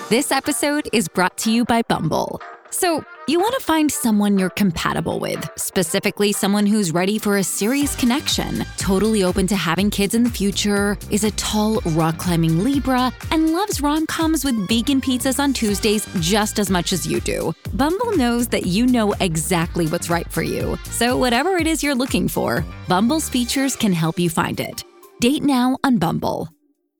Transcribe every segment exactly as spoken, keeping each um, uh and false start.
This episode is brought to you by Bumble. So, you want to find someone you're compatible with, specifically someone who's ready for a serious connection, totally open to having kids in the future, is a tall, rock-climbing Libra, and loves rom-coms with vegan pizzas on Tuesdays just as much as you do. Bumble knows that you know exactly what's right for you. So whatever it is you're looking for, Bumble's features can help you find it. Date now on Bumble.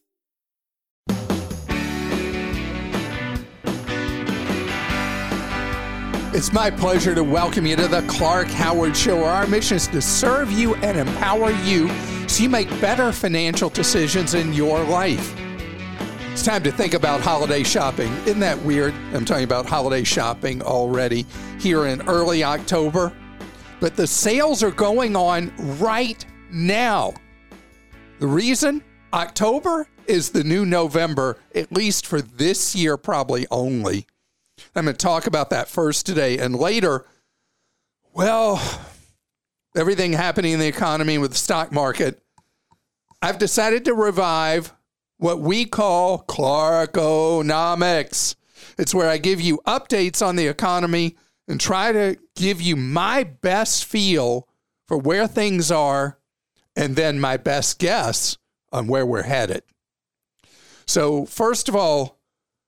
It's my pleasure to welcome you to the Clark Howard Show, where our mission is to serve you and empower you so you make better financial decisions in your life. It's time to think about holiday shopping. Isn't that weird? I'm talking about holiday shopping already here in early October. But the sales are going on right now. The reason? October is the new November, at least for this year, probably only. I'm going to talk about that first today, and later, well, everything happening in the economy with the stock market, I've decided to revive what we call Clarkonomics. It's where I give you updates on the economy and try to give you my best feel for where things are and then my best guess on where we're headed. So first of all,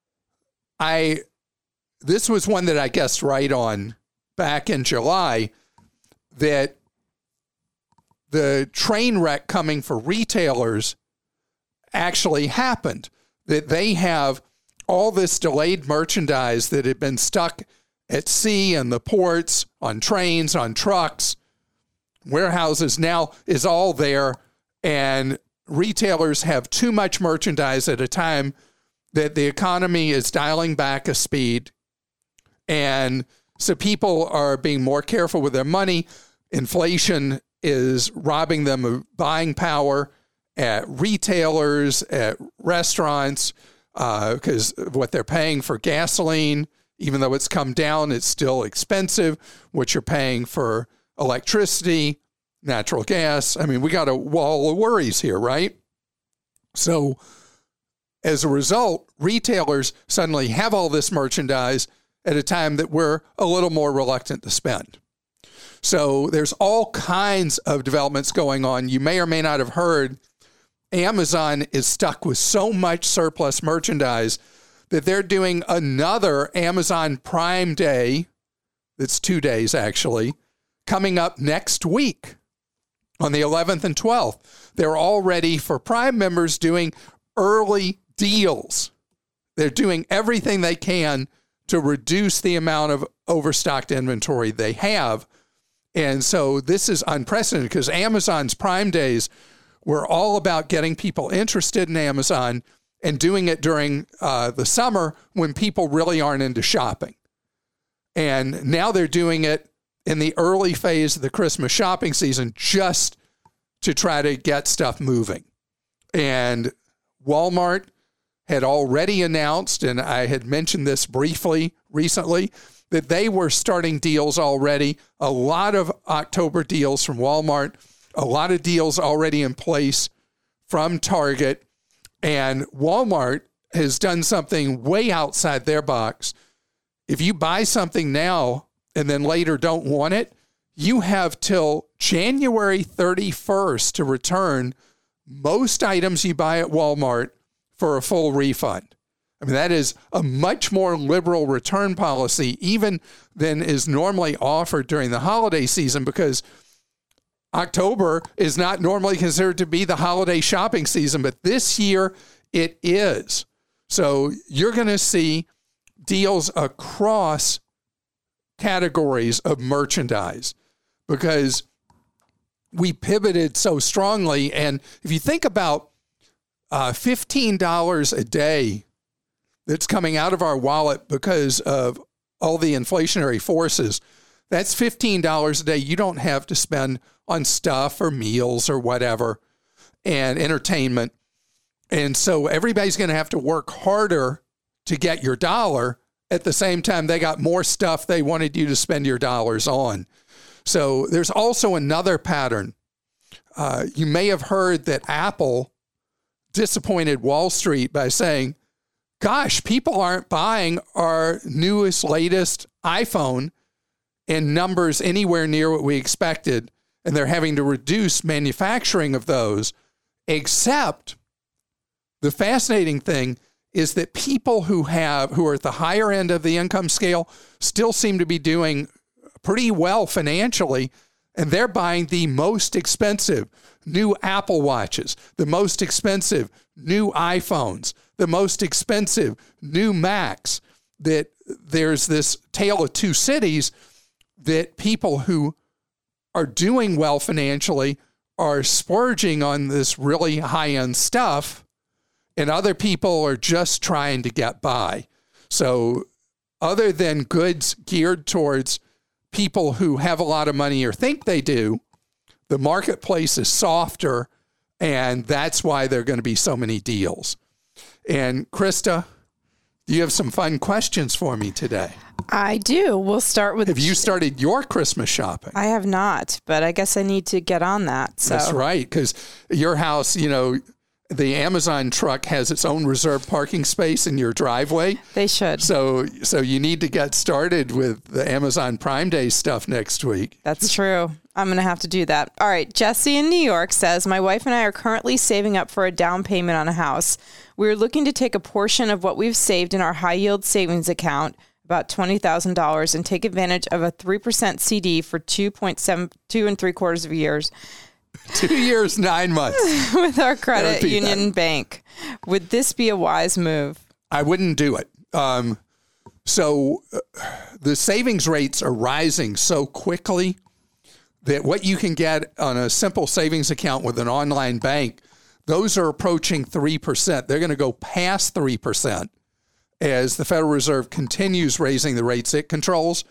I... This was one that I guessed right on back in July, that the train wreck coming for retailers actually happened, that they have all this delayed merchandise that had been stuck at sea and the ports, on trains, on trucks, warehouses now is all there, and retailers have too much merchandise at a time that the economy is dialing back a speed. And so people are being more careful with their money. Inflation is robbing them of buying power at retailers, at restaurants, because uh, of what they're paying for gasoline. Even though it's come down, it's still expensive. What you're paying for electricity, natural gas. I mean, we got a wall of worries here, right? So as a result, retailers suddenly have all this merchandise at a time that we're a little more reluctant to spend. So there's all kinds of developments going on. You may or may not have heard Amazon is stuck with so much surplus merchandise that they're doing another Amazon Prime Day, that's two days actually, coming up next week on the eleventh and twelfth. They're already, for Prime members, doing early deals. They're doing everything they can to reduce the amount of overstocked inventory they have. And so this is unprecedented because Amazon's Prime Days were all about getting people interested in Amazon and doing it during uh, the summer when people really aren't into shopping. And now they're doing it in the early phase of the Christmas shopping season just to try to get stuff moving. And Walmart had already announced, and I had mentioned this briefly recently, that they were starting deals already. A lot of October deals from Walmart, a lot of deals already in place from Target. And Walmart has done something way outside their box. If you buy something now and then later don't want it, you have till January thirty-first to return most items you buy at Walmart for a full refund. I mean, that is a much more liberal return policy even than is normally offered during the holiday season, because October is not normally considered to be the holiday shopping season, but this year it is. So you're going to see deals across categories of merchandise because we pivoted so strongly. And if you think about Uh, fifteen dollars a day that's coming out of our wallet because of all the inflationary forces, that's fifteen dollars a day you don't have to spend on stuff or meals or whatever and entertainment. And so everybody's going to have to work harder to get your dollar. At the same time, they got more stuff they wanted you to spend your dollars on. So there's also another pattern. Uh, you may have heard that Apple disappointed Wall Street by saying gosh, people aren't buying our newest, latest iPhone in numbers anywhere near what we expected, and they're having to reduce manufacturing of those, except the fascinating thing is that people who have who are at the higher end of the income scale still seem to be doing pretty well financially, and they're buying the most expensive new Apple Watches, the most expensive new iPhones, the most expensive new Macs. That there's this tale of two cities, that people who are doing well financially are splurging on this really high-end stuff, and other people are just trying to get by. So other than goods geared towards people who have a lot of money or think they do, the marketplace is softer, and that's why there are going to be so many deals. And Krista, you have some fun questions for me today. I do. We'll start with... Have you started your Christmas shopping? I have not, but I guess I need to get on that. So. That's right, because your house, you know, the Amazon truck has its own reserved parking space in your driveway. They should. So so you need to get started with the Amazon Prime Day stuff next week. That's true. I'm going to have to do that. All right. Jesse in New York says, my wife and I are currently saving up for a down payment on a house. We're looking to take a portion of what we've saved in our high yield savings account, about twenty thousand dollars, and take advantage of a three percent C D for two point seven, two and three quarters of years. Two years, nine months. With our credit union that. bank. Would this be a wise move? I wouldn't do it. Um, so uh, the savings rates are rising so quickly that what you can get on a simple savings account with an online bank, those are approaching three percent. They're going to go past three percent as the Federal Reserve continues raising the rates it controls.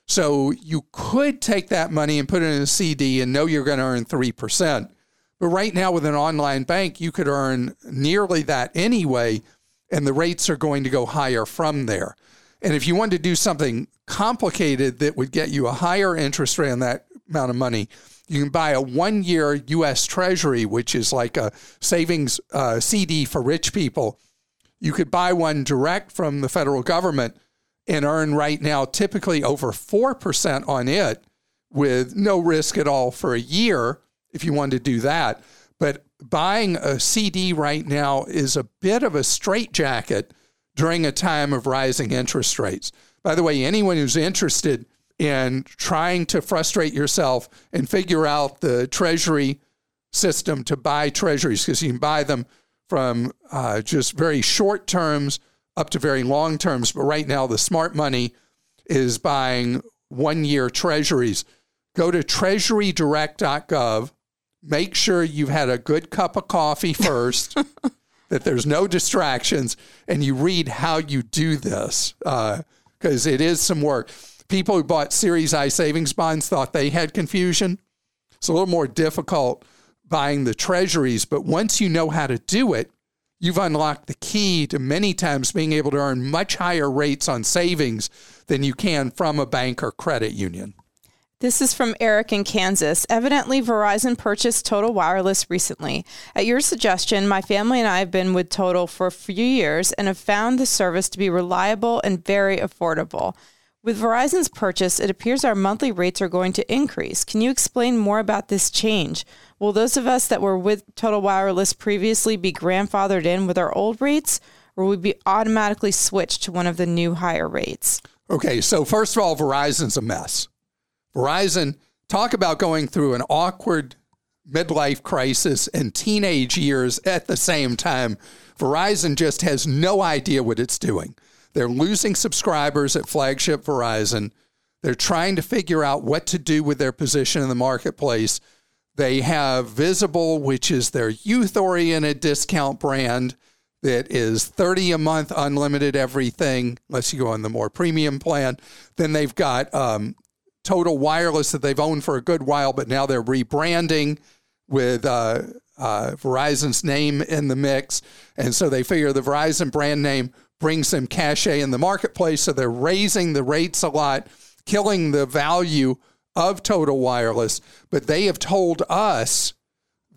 So you could take that money and put it in a C D and know you're going to earn three percent. But right now with an online bank, you could earn nearly that anyway, and the rates are going to go higher from there. And if you wanted to do something complicated that would get you a higher interest rate on that amount of money, you can buy a one-year U S Treasury, which is like a savings uh, C D for rich people. You could buy one direct from the federal government and earn right now typically over four percent on it with no risk at all for a year if you wanted to do that. But buying a C D right now is a bit of a straitjacket during a time of rising interest rates. By the way, anyone who's interested in trying to frustrate yourself and figure out the Treasury system to buy Treasuries, because you can buy them from uh, just very short terms up to very long terms. But right now, the smart money is buying one-year Treasuries. Go to treasury direct dot gov. Make sure you've had a good cup of coffee first, that there's no distractions, and you read how you do this, because uh, it is some work. People who bought Series I savings bonds thought they had confusion. It's a little more difficult buying the Treasuries, but once you know how to do it, you've unlocked the key to many times being able to earn much higher rates on savings than you can from a bank or credit union. This is from Eric in Kansas. Evidently, Verizon purchased Total Wireless recently. At your suggestion, my family and I have been with Total for a few years and have found the service to be reliable and very affordable. With Verizon's purchase, it appears our monthly rates are going to increase. Can you explain more about this change? Will those of us that were with Total Wireless previously be grandfathered in with our old rates, or will we be automatically switched to one of the new higher rates? Okay, so first of all, Verizon's a mess. Verizon, talk about going through an awkward midlife crisis and teenage years at the same time. Verizon just has no idea what it's doing. They're losing subscribers at flagship Verizon. They're trying to figure out what to do with their position in the marketplace. They have Visible, which is their youth-oriented discount brand that is thirty dollars a month, unlimited everything, unless you go on the more premium plan. Then they've got um, Total Wireless that they've owned for a good while, but now they're rebranding with uh, uh, Verizon's name in the mix. And so they figure the Verizon brand name brings them cachet in the marketplace, so they're raising the rates a lot, killing the value of Total Wireless. But they have told us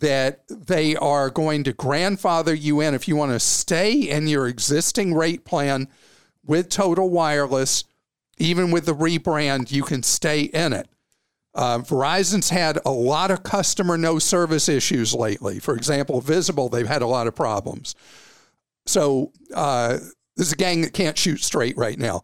that they are going to grandfather you in. If you want to stay in your existing rate plan with Total Wireless, even with the rebrand, you can stay in it. Uh, Verizon's had a lot of customer no service issues lately. For example, Visible, they've had a lot of problems. So uh, this is a gang that can't shoot straight right now.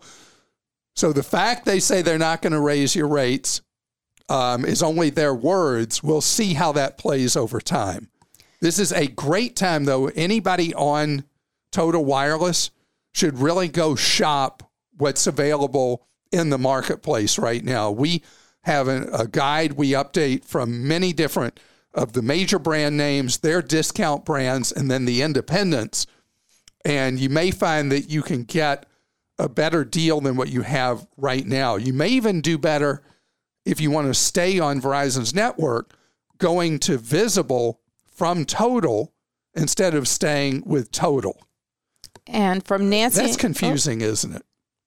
So the fact they say they're not going to raise your rates um, is only their words. We'll see how that plays over time. This is a great time, though. Anybody on Total Wireless should really go shop what's available in the marketplace right now. We have a, a guide we update from many different of the major brand names, their discount brands, and then the independents. And you may find that you can get a better deal than what you have right now. You may even do better if you want to stay on Verizon's network, going to Visible from Total instead of staying with Total. And from Nancy. That's confusing, oh. isn't it?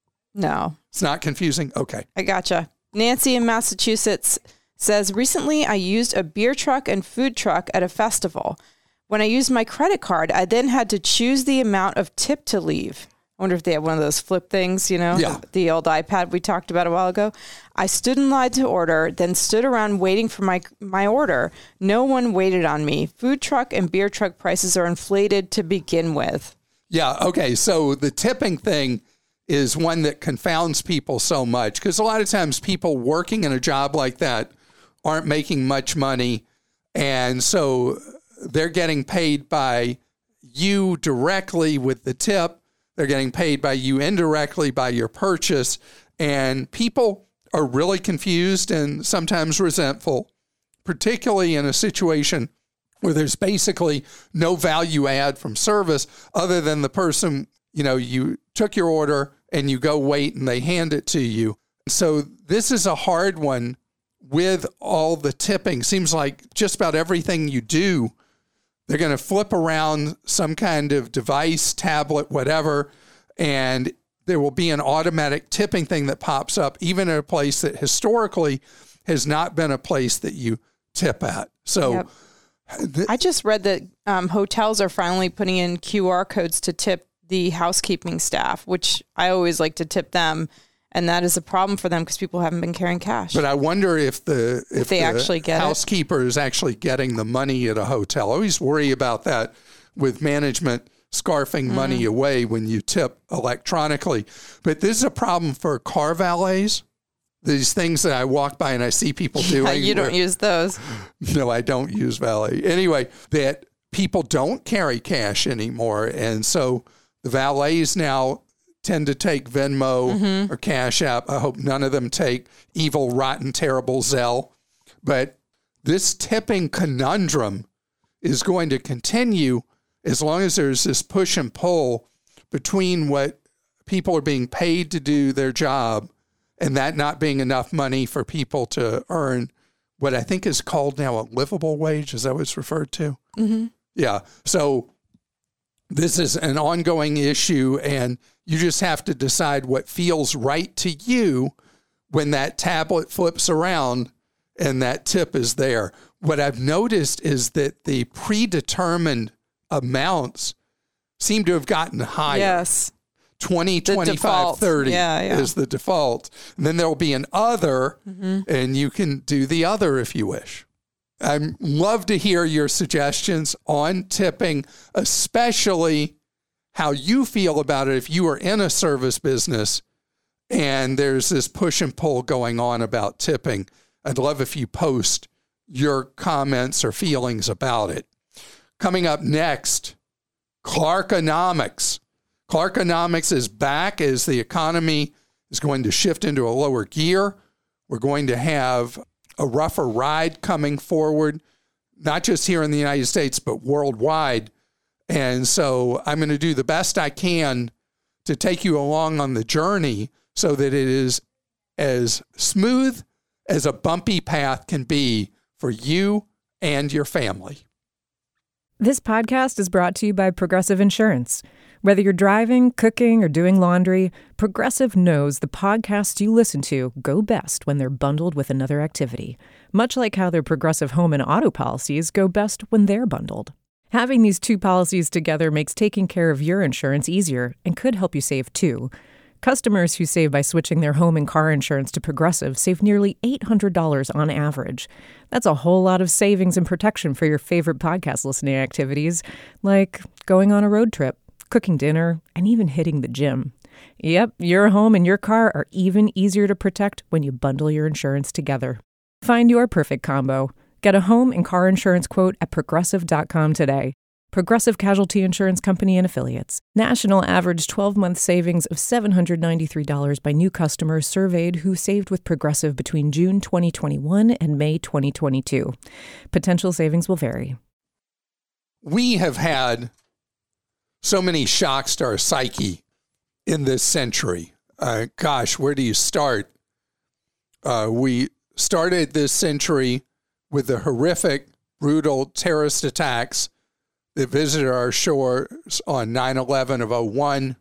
No. It's not confusing? Okay. I gotcha. Nancy in Massachusetts says, recently I used a beer truck and food truck at a festival. When I used my credit card, I then had to choose the amount of tip to leave. I wonder if they have one of those flip things, you know, yeah. the old iPad we talked about a while ago. I stood in line to order, then stood around waiting for my my order. No one waited on me. Food truck and beer truck prices are inflated to begin with. Yeah, okay. So the tipping thing is one that confounds people so much because a lot of times people working in a job like that aren't making much money. And so they're getting paid by you directly with the tip. They're getting paid by you indirectly by your purchase. And people are really confused and sometimes resentful, particularly in a situation where there's basically no value add from service other than the person, you know, you took your order and you go wait and they hand it to you. So this is a hard one with all the tipping. Seems like just about everything you do, they're going to flip around some kind of device, tablet, whatever, and there will be an automatic tipping thing that pops up, even at a place that historically has not been a place that you tip at. So yep. th- I just read that um, hotels are finally putting in Q R codes to tip the housekeeping staff, which I always like to tip them. And that is a problem for them because people haven't been carrying cash. But I wonder if the if, if they the actually get housekeeper it. is actually getting the money at a hotel. I always worry about that with management scarfing mm-hmm. money away when you tip electronically. But this is a problem for car valets. These things that I walk by and I see people doing. Yeah, you don't where, use those. No, I don't use valet. Anyway, that people don't carry cash anymore. And so the valets now tend to take Venmo mm-hmm. or Cash App. I hope none of them take evil, rotten, terrible Zelle. But this tipping conundrum is going to continue as long as there's this push and pull between what people are being paid to do their job and that not being enough money for people to earn what I think is called now a livable wage. Is that what it's referred to? Mm-hmm. Yeah. So this is an ongoing issue, and you just have to decide what feels right to you when that tablet flips around and that tip is there. What I've noticed is that the predetermined amounts seem to have gotten higher. Yes. twenty, twenty-five, thirty yeah, yeah. is the default. And then there'll be an other, mm-hmm. and you can do the other if you wish. I'd love to hear your suggestions on tipping, especially how you feel about it if you are in a service business and there's this push and pull going on about tipping. I'd love if you post your comments or feelings about it. Coming up next, Clarkonomics. Clarkonomics is back as the economy is going to shift into a lower gear. We're going to have a rougher ride coming forward, not just here in the United States, but worldwide. And so I'm going to do the best I can to take you along on the journey so that it is as smooth as a bumpy path can be for you and your family. This podcast is brought to you by Progressive Insurance. Whether you're driving, cooking, or doing laundry, Progressive knows the podcasts you listen to go best when they're bundled with another activity. much like how their Progressive home and auto policies go best when they're bundled. Having these two policies together makes taking care of your insurance easier and could help you save too. Customers who save by switching their home and car insurance to Progressive save nearly eight hundred dollars on average. That's a whole lot of savings and protection for your favorite podcast listening activities, like going on a road trip, cooking dinner, and even hitting the gym. Yep, your home and your car are even easier to protect when you bundle your insurance together. Find your perfect combo. Get a home and car insurance quote at progressive dot com today. Progressive Casualty Insurance Company and Affiliates. National average twelve-month savings of seven hundred ninety-three dollars by new customers surveyed who saved with Progressive between June twenty twenty-one and May twenty twenty-two. Potential savings will vary. We have had so many shocks to our psyche in this century. Uh, gosh, where do you start? Uh, we started this century with the horrific, brutal terrorist attacks that visited our shores on nine eleven of oh one.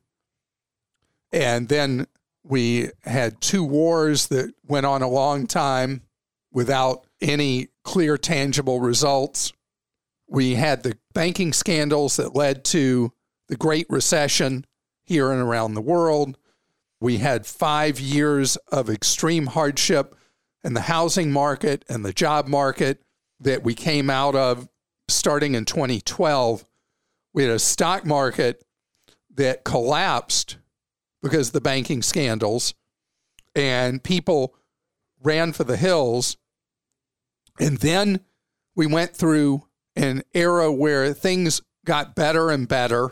And then we had two wars that went on a long time without any clear, tangible results. We had the banking scandals that led to the Great Recession here and around the world. We had five years of extreme hardship in the housing market and the job market that we came out of starting in twenty twelve. We had a stock market that collapsed because of the banking scandals, and people ran for the hills. And then we went through an era where things got better and better.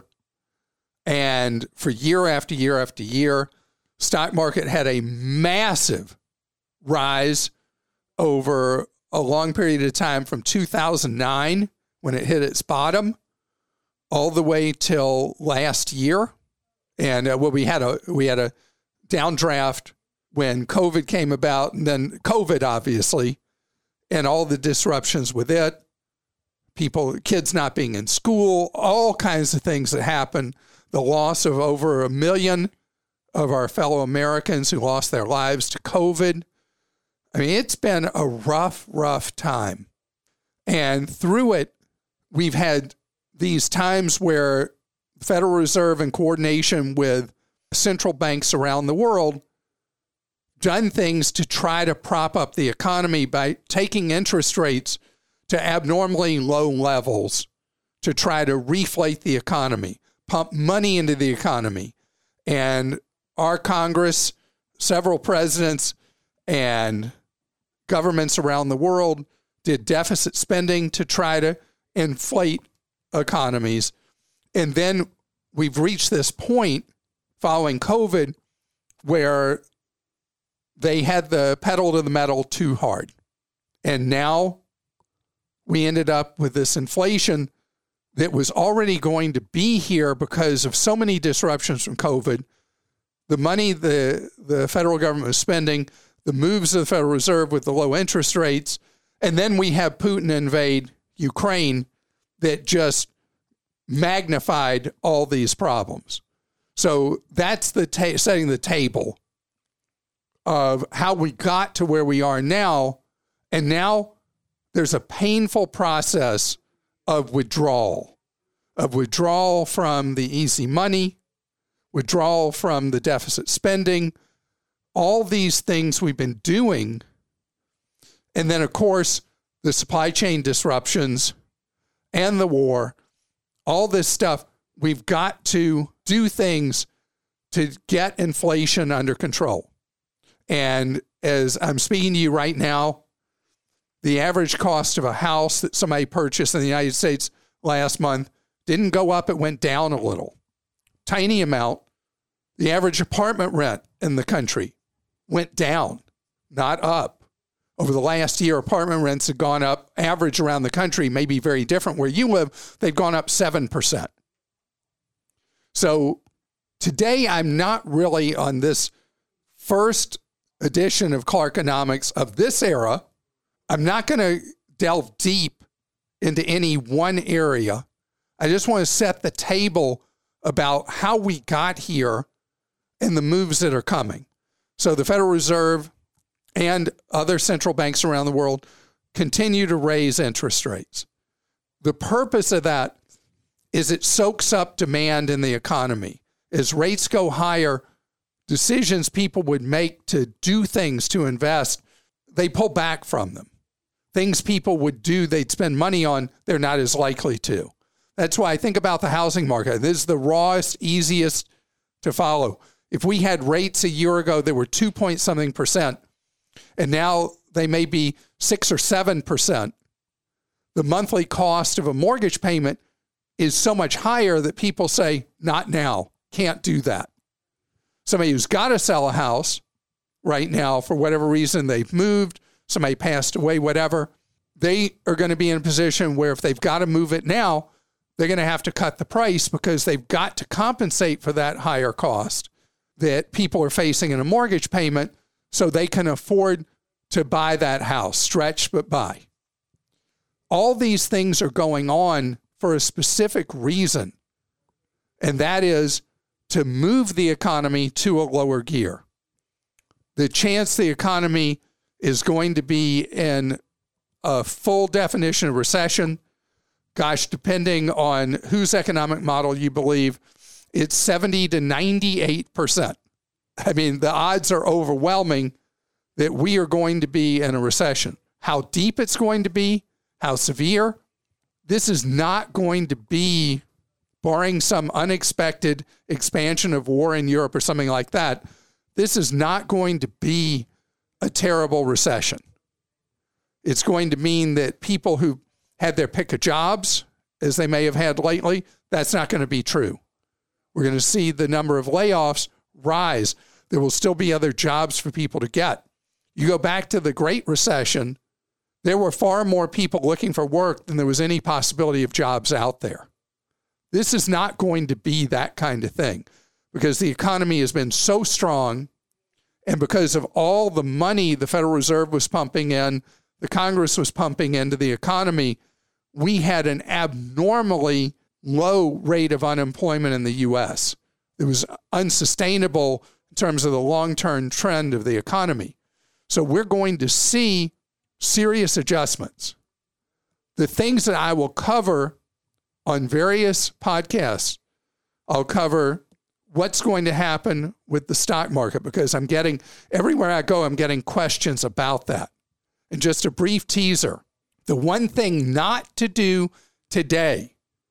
And for year after year after year, stock market had a massive rise over a long period of time from two thousand nine, when it hit its bottom, all the way till last year. And uh, well, we had a we had a downdraft when COVID came about, and then COVID, obviously, and all the disruptions with it, people, kids not being in school, all kinds of things that happened. The loss of over a million of our fellow Americans who lost their lives to COVID. I mean, it's been a rough, rough time. And through it, we've had these times where the Federal Reserve, in coordination with central banks around the world, done things to try to prop up the economy by taking interest rates to abnormally low levels to try to reflate the economy, pump money into the economy. And our Congress, several presidents, and governments around the world did deficit spending to try to inflate economies. And then we've reached this point following COVID where they had the pedal to the metal too hard. And now we ended up with this inflation that was already going to be here because of so many disruptions from COVID. The money the, the federal government was spending, the moves of the Federal Reserve with the low interest rates, and then we have Putin invade Ukraine that just magnified all these problems. So that's the ta- setting the table of how we got to where we are now. And now there's a painful process of withdrawal, of withdrawal from the easy money, withdrawal from the deficit spending, all these things we've been doing. And then, of course, the supply chain disruptions and the war, all this stuff. We've got to do things to get inflation under control. And as I'm speaking to you right now, the average cost of a house that somebody purchased in the United States last month didn't go up, it went down a little. Tiny amount. The average apartment rent in the country went down, not up. Over the last year, apartment rents have gone up, average around the country, may be very different where you live, they've gone up seven percent. So today, I'm not really on this first edition of Clarkonomics of this era. I'm not going to delve deep into any one area. I just want to set the table about how we got here and the moves that are coming. So the Federal Reserve and other central banks around the world continue to raise interest rates. The purpose of that is it soaks up demand in the economy. As rates go higher, decisions people would make to do things to invest, they pull back from them. Things people would do, they'd spend money on, they're not as likely to. That's why I think about the housing market. This is the rawest, easiest to follow. If we had rates a year ago that were two point something percent, and now they may be six or seven percent, the monthly cost of a mortgage payment is so much higher that people say, not now, can't do that. Somebody who's got to sell a house right now for whatever reason, they've moved, somebody passed away, whatever, they are going to be in a position where if they've got to move it now, they're going to have to cut the price because they've got to compensate for that higher cost that people are facing in a mortgage payment so they can afford to buy that house, stretch but buy. All these things are going on for a specific reason, and that is to move the economy to a lower gear. The chance the economy is going to be in a full definition of recession, gosh, depending on whose economic model you believe, it's seventy to ninety-eight percent. I mean, the odds are overwhelming that we are going to be in a recession. How deep it's going to be, how severe, this is not going to be, barring some unexpected expansion of war in Europe or something like that, this is not going to be a terrible recession. It's going to mean that people who had their pick of jobs, as they may have had lately, that's not going to be true. We're going to see the number of layoffs rise. There will still be other jobs for people to get. You go back to the Great Recession, there were far more people looking for work than there was any possibility of jobs out there. This is not going to be that kind of thing because the economy has been so strong, and because of all the money the Federal Reserve was pumping in, the Congress was pumping into the economy, we had an abnormally low rate of unemployment in the U S. It was unsustainable in terms of the long-term trend of the economy. So we're going to see serious adjustments. The things that I will cover on various podcasts, I'll cover what's going to happen with the stock market because I'm getting, everywhere I go, I'm getting questions about that. And just a brief teaser, the one thing not to do today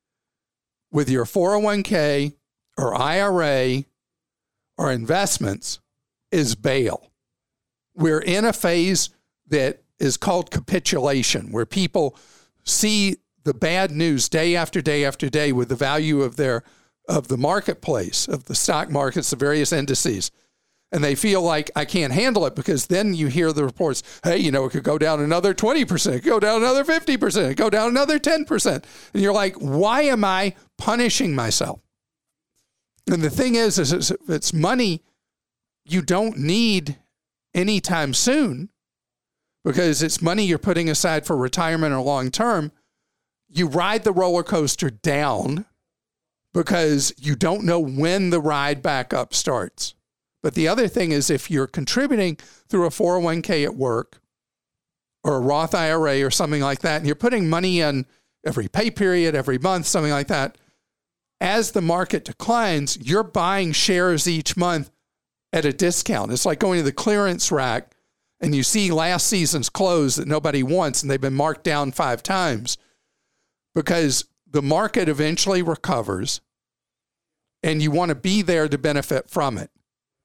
with your four oh one k or I R A or investments is bail. We're in a phase that is called capitulation, where people see the bad news day after day after day with the value of their of the marketplace, of the stock markets, the various indices. And they feel like, I can't handle it, because then you hear the reports, hey, you know, it could go down another twenty percent, go down another fifty percent, go down another ten percent. And you're like, why am I punishing myself? And the thing is, is if it's money you don't need anytime soon, because it's money you're putting aside for retirement or long term, you ride the roller coaster down because you don't know when the ride back up starts. But the other thing is, if you're contributing through a four oh one k at work or a Roth I R A or something like that, and you're putting money in every pay period, every month, something like that, as the market declines, you're buying shares each month at a discount. It's like going to the clearance rack and you see last season's clothes that nobody wants and they've been marked down five times because the market eventually recovers and you want to be there to benefit from it.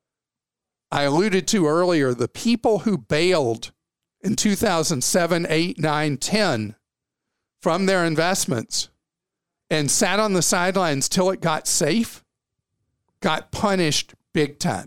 I alluded to earlier, the people who bailed in two thousand seven, eight, nine, ten from their investments and sat on the sidelines till it got safe, got punished big time.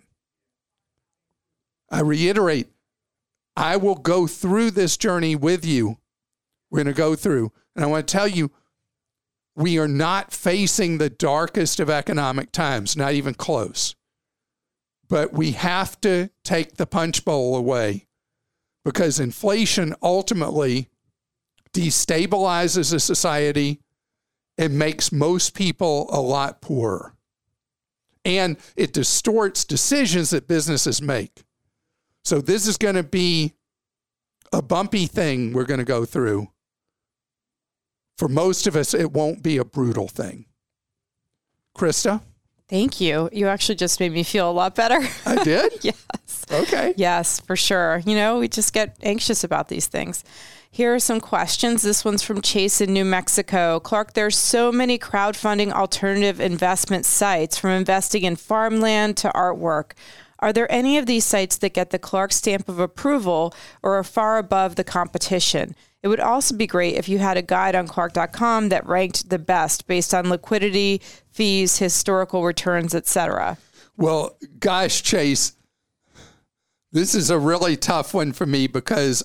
I reiterate, I will go through this journey with you. We're going to go through, and I want to tell you, we are not facing the darkest of economic times, not even close. But we have to take the punch bowl away because inflation ultimately destabilizes a society and makes most people a lot poorer. And it distorts decisions that businesses make. So this is going to be a bumpy thing we're going to go through. For most of us, it won't be a brutal thing. Krista? Thank you. You actually just made me feel a lot better. I did? Yes. Okay. Yes, for sure. You know, we just get anxious about these things. Here are some questions. This one's from Chase in New Mexico. Clark, there's so many crowdfunding alternative investment sites, from investing in farmland to artwork. Are there any of these sites that get the Clark stamp of approval or are far above the competition? It would also be great if you had a guide on Clark dot com that ranked the best based on liquidity, fees, historical returns, et cetera. Well, gosh, Chase, this is a really tough one for me because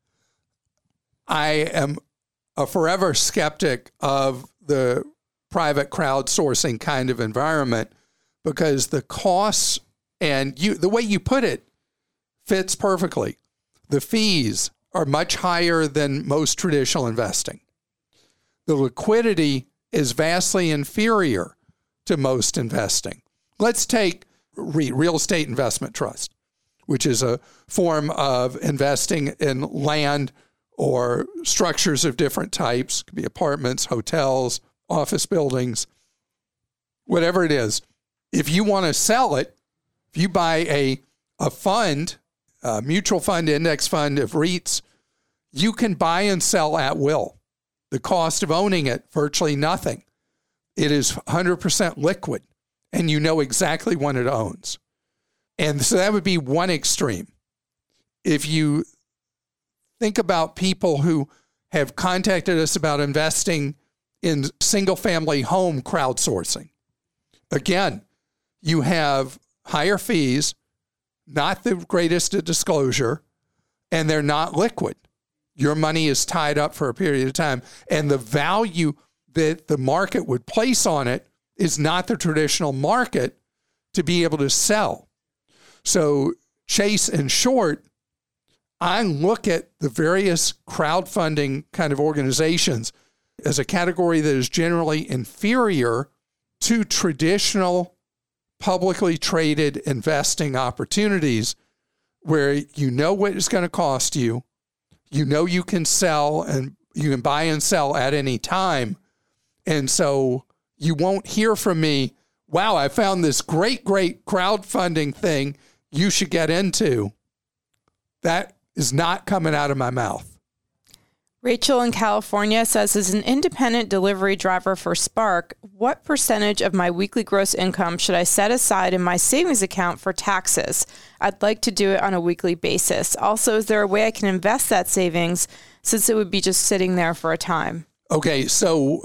I am a forever skeptic of the private crowdsourcing kind of environment because the costs and you, the way you put it fits perfectly. The fees are much higher than most traditional investing. The liquidity is vastly inferior to most investing. Let's take REIT, Real Estate Investment Trust, which is a form of investing in land or structures of different types. It could be apartments, hotels, office buildings, whatever it is. If you want to sell it, if you buy a, a fund, a mutual fund, index fund of REITs, you can buy and sell at will. The cost of owning it, virtually nothing. It is one hundred percent liquid, and you know exactly what it owns. And so that would be one extreme. If you think about people who have contacted us about investing in single-family home crowdsourcing, again, you have higher fees, not the greatest of disclosure, and they're not liquid. Your money is tied up for a period of time, and the value that the market would place on it is not the traditional market to be able to sell. So, Chase, in short, I look at the various crowdfunding kind of organizations as a category that is generally inferior to traditional publicly traded investing opportunities where you know what it's going to cost you, you know you can sell and you can buy and sell at any time. And so you won't hear from me, wow, I found this great, great crowdfunding thing you should get into. That is not coming out of my mouth. Rachel in California says, as an independent delivery driver for Spark, what percentage of my weekly gross income should I set aside in my savings account for taxes? I'd like to do it on a weekly basis. Also, is there a way I can invest that savings since it would be just sitting there for a time? Okay, so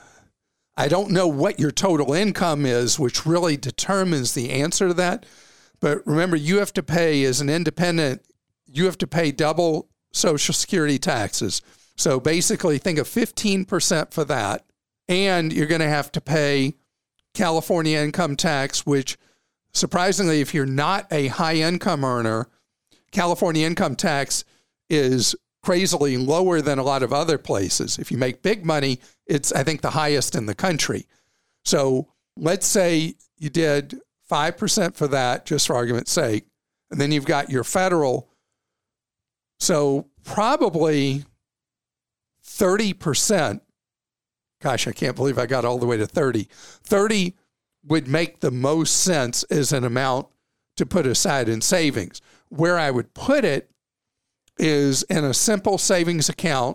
I don't know what your total income is, which really determines the answer to that. But remember, you have to pay as an independent, you have to pay double Social Security taxes. So basically think of fifteen percent for that. And you're going to have to pay California income tax, which surprisingly, if you're not a high income earner, California income tax is crazily lower than a lot of other places. If you make big money, it's, I think, the highest in the country. So let's say you did five percent for that, just for argument's sake. And then you've got your federal. So probably thirty percent, gosh, I can't believe I got all the way to thirty. thirty would make the most sense as an amount to put aside in savings. Where I would put it is in a simple savings account,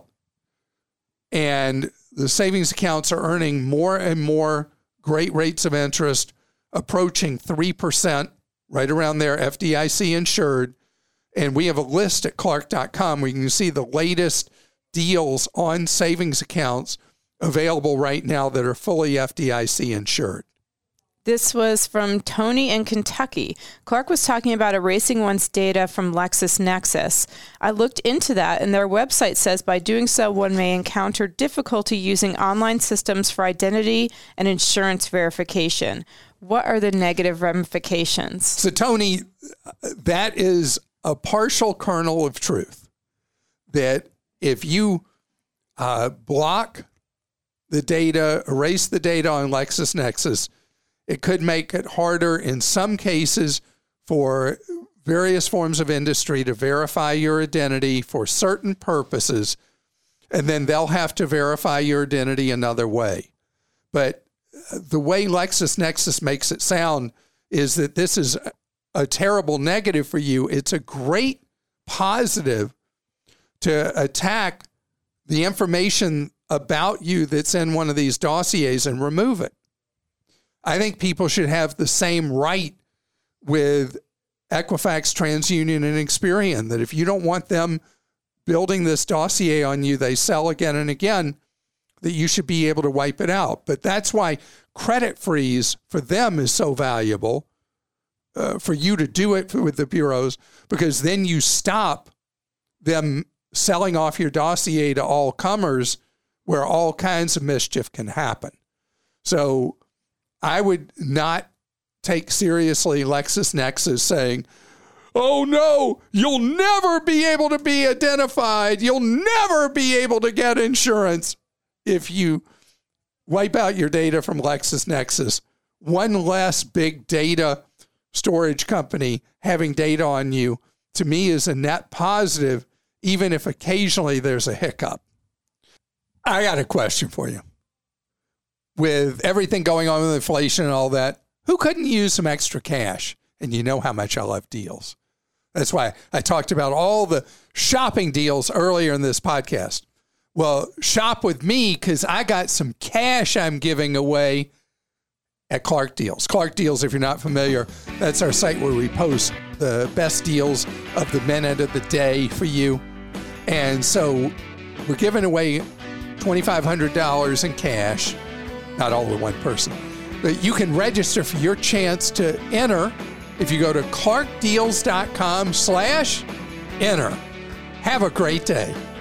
and the savings accounts are earning more and more great rates of interest, approaching three percent, right around there, F D I C insured. And we have a list at Clark dot com where you can see the latest deals on savings accounts available right now that are fully F D I C insured. This was from Tony in Kentucky. Clark was talking about erasing one's data from LexisNexis. I looked into that, and their website says by doing so, one may encounter difficulty using online systems for identity and insurance verification. What are the negative ramifications? So, Tony, that is a partial kernel of truth, that if you uh, block the data, erase the data on LexisNexis, it could make it harder in some cases for various forms of industry to verify your identity for certain purposes, and then they'll have to verify your identity another way. But the way LexisNexis makes it sound is that this is a terrible negative for you. It's a great positive to attack the information about you that's in one of these dossiers and remove it. I think people should have the same right with Equifax, TransUnion, and Experian, that if you don't want them building this dossier on you they sell again and again, that you should be able to wipe it out. But that's why credit freeze for them is so valuable, uh, for you to do it with the bureaus, because then you stop them selling off your dossier to all comers where all kinds of mischief can happen. So I would not take seriously LexisNexis saying, oh no, you'll never be able to be identified. You'll never be able to get insurance if you wipe out your data from LexisNexis. One less big data storage company having data on you, to me, is a net positive, even if occasionally there's a hiccup. I got a question for you. With everything going on with inflation and all that, who couldn't use some extra cash? And you know how much I love deals. That's why I talked about all the shopping deals earlier in this podcast. Well, shop with me because I got some cash I'm giving away at Clark Deals. Clark Deals, if you're not familiar, that's our site where we post the best deals of the minute of the day for you. And so we're giving away twenty-five hundred dollars in cash, not all to one person. But you can register for your chance to enter if you go to clarkdeals.com slash enter. Have a great day.